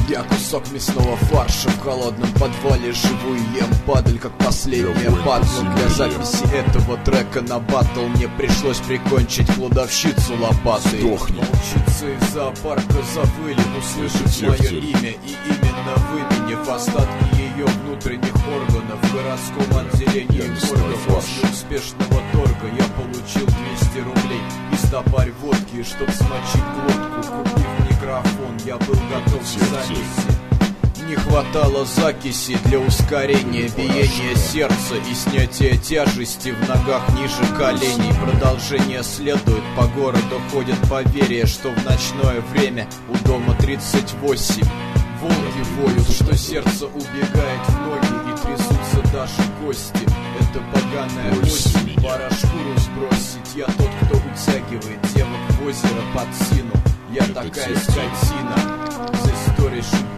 Я кусок мясного фарша в холодном подвале живу и ем падаль, как последняя батл. Для записи этого трека на батл мне пришлось прикончить кладовщицу лопатой. Волчицы из зоопарка завыли, услышав мое имя, и именно выменив остатки ее внутренних органов в городском отделении морга. После успешного торга я получил 200 рублей и стопарь водки, чтоб смочить глотку. Купив микрофон, я был готов к записи. Не хватало закиси для ускорения биения сердца и снятия тяжести в ногах ниже коленей. Продолжение следует, по городу ходят поверья, что в ночное время у дома 38 волки воют, что сердце убегает в ноги и трясутся даже кости. Это поганая осень, пора шкуру сбросить. Я тот, кто утягивает девок в озеро под сину. Я такая скотина. The story should